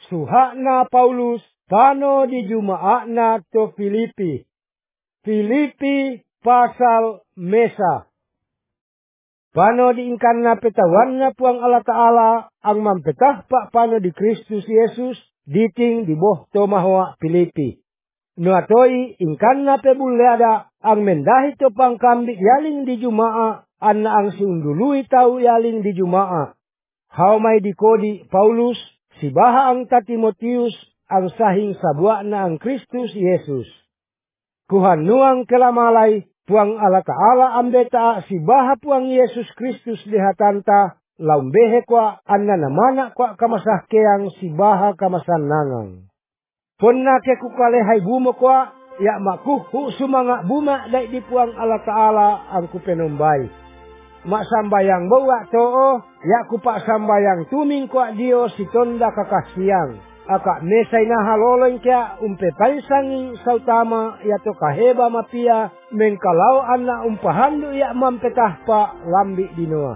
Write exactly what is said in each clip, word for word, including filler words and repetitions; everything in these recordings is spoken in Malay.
suhakna Paulus pano di jumaatna to Filipi. Filipi pasal mesa. Pano diingkanna petawanna puang Allah Ta'ala ang mampetah pak pano di Kristus Yesus diting di boh to mahwa Filipi. Nuatoi ingkanna pebulle ada ang mendahi to pangkambik yaling di jumaa anna ang siundului tau yaling di jumaa. Haumay di kodi Paulus sibaha ang ta Timotius ang sahing sabuak na ang Kristus Yesus. Kuhan nuang kelamalay puang Allah Ta'ala ambeta sibaha puang Yesus Kristus dihatanta laumbehe kwa anna namana kwa kamasahkeang sibaha kamasanangang. Ponna ke kukalehay bumo kwa ya makuh hu sumanga buma dai di puang Allah Ta'ala ang kupenumbay. Mak sambayang bawa too, ya kupak sambayang tuming kwa dio si tonda kakasiang. Aka mesay na haloloy kya umpe paisanging sautama ya to kaheba mapia mengkalau anna umpahandu ya mampetah pa lambi dinoa.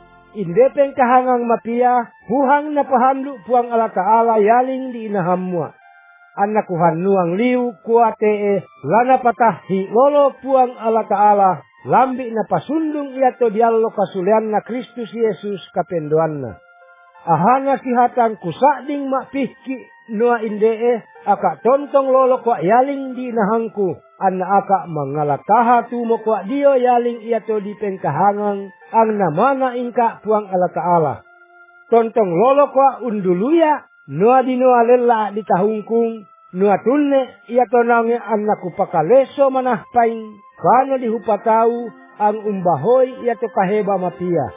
Indepeng kahangang mapia, huhang na pahandu puang Allah Ta'ala yaling di inahamwa. Anna kuhan nuang liu kuate lana patahi lolo puang Allah Ta'ala. Lambi na pasundung iya to diallo kasulian na Kristus Yesus kapendoan na. Ahana sihatang kusading makpihki noa indee aka tontong lolo kwa yaling di nahangku. Anna aka mangalataha tumo kwa dio yaling iya to di pengkahangang ang namana ingka puang Allah Ta'ala. Tontong lolo kwa unduluya noa di noa lela di tahungkung. Noa tunne iya to nange anna kupakaleso manahpaing. Kano dihupatau ang umbahoy yato kaheba mapia.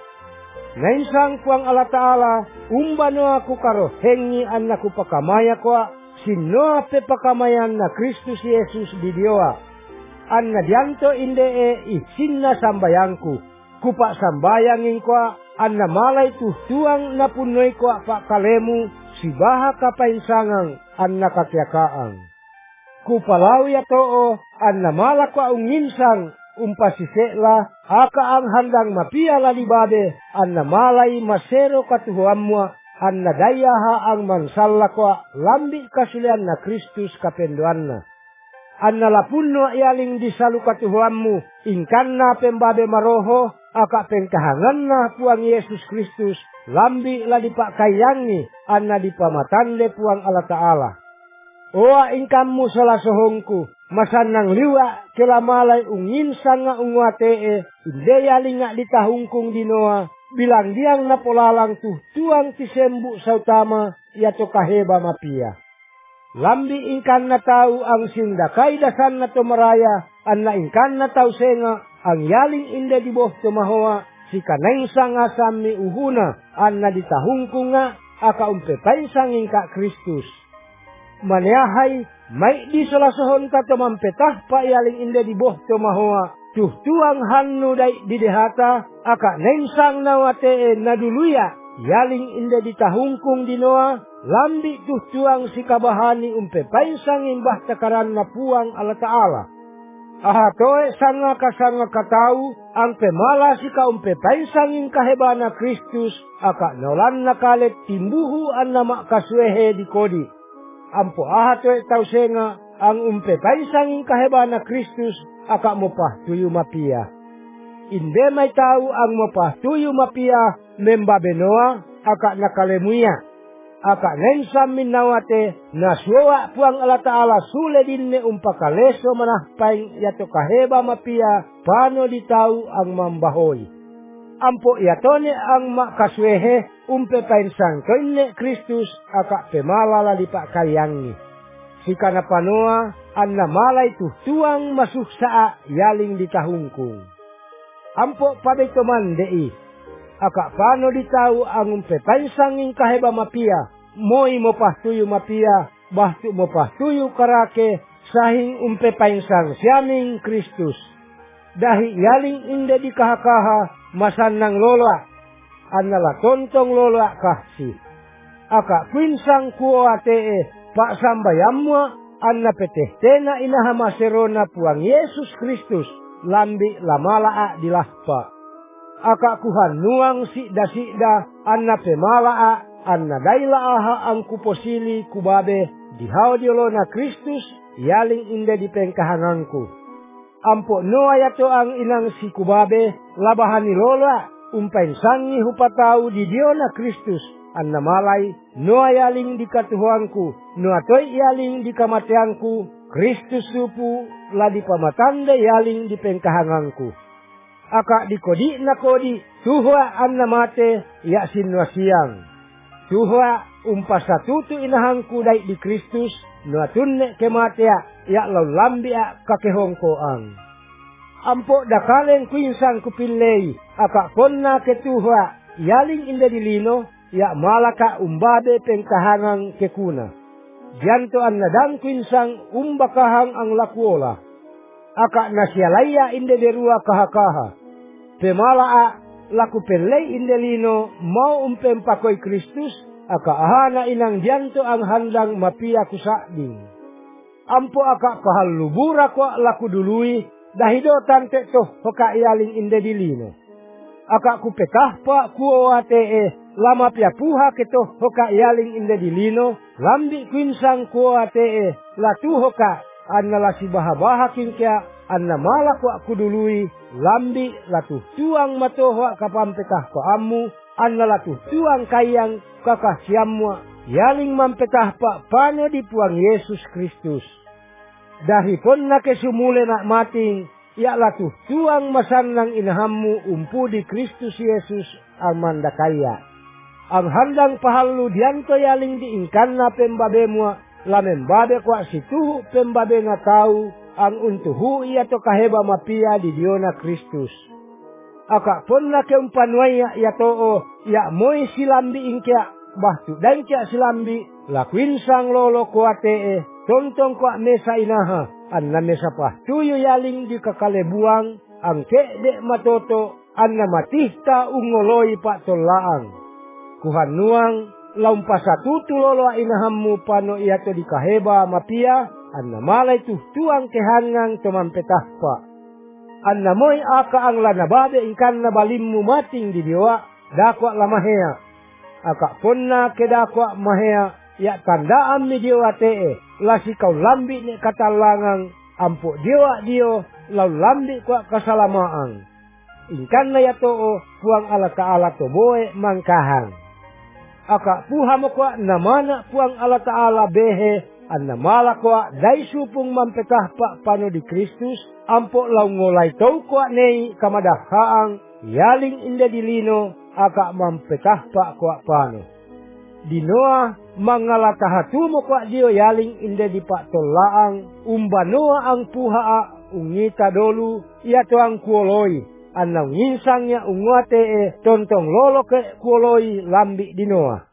Nainsang puang Allah Ta'ala umba no aku karo hengi anna kupakamaya kwa sinoa pe pakamayan na Kristus Yesus di dioa. Anna dianto indee isinna sambayangku. Kupak sambayangin kwa anna malay tuhtuang na punoy kwa pak kalemu sibaha kapainsangang anna kakiakaang. Kupalau ya too anna malak wa unginsang umpasisekla aka ang handang mapia lalibabe anna malay masero katuhuamwa anna dayaha ang mansalla kwa lambi kasulian na Kristus kapendoanna. Anna lapunno yaling disalu katuhuammu ingkanna pembabe maroho aka pengkahanganna puang Yesus Kristus lambi ladipak kayangi anna dipamatande puang Allah Ta'ala. Oa ingkammu salah sohongku, masanang liwa kelamalay unginsang nga ungwatee, inde yaling nga ditahungkung dinoa, bilang diang napolalang tuhtuang tisembu sautama, yato kaheba mapia. Lambi ingkan na tau ang sindakay dasan na tumaraya, anna ingkan na tau senga, ang yaling inde diboh tumahoa, si kanaysang asami uhuna, anna ditahungkung nga, aka umpepaysang ingka Kristus. Maniahay, may di salasohon ka tumampetah pa yaling inde di boh tumahoa. Tuhtuang hannu day didehata, aka nensang nawate naduluya. Yaling inde di tahungkung dinoa, lambi tuhtuang si kabahani umpepaisang imbah takaran na puang Allah Ta'ala. Ahatoe sanga kasanga katau, ang pemala si ka umpepaisang in kahebana Kristus, aka nolan nakalet timbuhu an nama kaswehe di kodi. Ampo ahatoe tau senga ang umpe paisanging kaheba na Kristus aka mopah tuyu mapia. Inde may tau ang mopah tuyu mapia membabenoa aka nakalemuya. Aka nensam minawate na suwa puang Allah Ta'ala sule dinne umpakaleso manahpaing yato kaheba mapia pano di tau ang mambahoy. Ampo yatone ang makaswehe umpe painsang koine Kristus aka pemalala di pak kaliangi. Sika na panoa anna malay tuhtuang masuk saa yaling di tahungkung. Ampo pabetoman dei aka pano di tau ang umpe painsanging kaheba mapia moi mopahtuyu mapia bahtu mopahtuyu karake sahing umpe painsang siaming Kristus. Dahi yaling inde di kahakaha masanang lola, anala tontong lola kahsi. Aka kwinsang kuoatee, pak sambayamwa, anna petehtena inahamaserona puang Yesus Kristus, lambi lamalaa dilahpa. Aka kuhan nuang sikda-sikda, anna pemalaa, anna daila aha ang kuposili kubabe dihao diolo na Kristus yaling inde di pengkahanganku. Ampo noa yato ang inang si kubabe labahan ni lola umpain sangi hupatau di dio na Kristus anna malay noa yaling di katuhuanku noa toy yaling di kamateanku Kristus supu la di pamatanda yaling di pengkahanganku. Aka di kodi na kodi tuhwa anna mate ya sinwa siang. Tuhwa umpasatutu inahangku dai di Kristus noa tunne kematea ya lau lambia kakehongkoang. Ampo dakaleng kuinsang kupilei aka konna ketuhwa yaling inda dilino ya malaka umbabe pengkahangang kekuna. Janto an nadang kuinsang umbakahang ang lakuola. Aka nasyalaya inde derua kahakaha. Pemalaa laku pelei inde lino mau umpempakoi Kristus. Aka ahana inang janto ang handang mapia kusading. Ampo aka pahalubura ko laku dului. Dahido tante toh hoka yaling inde dilino. Aka kupetahpa kuo atee. Lama pia puha keto hoka yaling inde dilino. Lambi kuinsang kuo atee. Latu hoka anna lasi baha-baha kingkya. Anna malak wa kudului. Lambi latu tuang matohwa kapampetah ko ammu. Anna latu tuang kayang kakah siamwa. Yaling mampetah pa pano di puang Yesus Kristus. Dahipon na kesumule nak mating. Ya latu tuang masanang inahammu umpu di Kristus Yesus ang mandakaya. Ang handang pahalu dianto yaling diingkan na pembabe mua. Lamembabe kwa situhu pembabe nga tau. Ang untuhu iya to kaheba mapia di diona Kristus. Aka pon na keumpanwaya ya too. Ya moy silambi ingkya. Bahtu dankya silambi. Lakwin sang lolo kuatee. Tontong kwa mesa inaha. Anna mesa pah tuyo yaling di kakalebuang. Ang kede matoto. Anna matihta ungoloi pak tolaang. Kuhanuang laumpasatutu lolo inahammu pano iato di kaheba mapia. Anna malay tuh tuang kehangang tomampetahpa. Anna moy aka ang lanababe ingkan na balimmu mating di diwa. Dakwa lamahea. Aka ponna kedakwa mahea. Ya tandaan mi diwa tee. Lasi kau lambi ne katalangang. Ampo diwa dio. Lau lambi kwa kasalamaang. Ingkan na yatoo. Puang ala ta'ala toboe mangkahang. Aka puha mo kwa namana puang ala ta'ala behe. Anna mala kwa dai supung mampetah pa pano di Kristus. Ampo lau ngolay tau kwa nei kamadakhaang. Yaling inda dilino. Aka mampetah pa kwa pano. Dinoa mangalatahatu mo kwa dio yaling inda di pak tolaang. Umba noa ang puhaa ungita dolu. Iato ang kuoloi. Anang nginsangnya unguate e tontong lolo ke kuoloi lambi dinoa.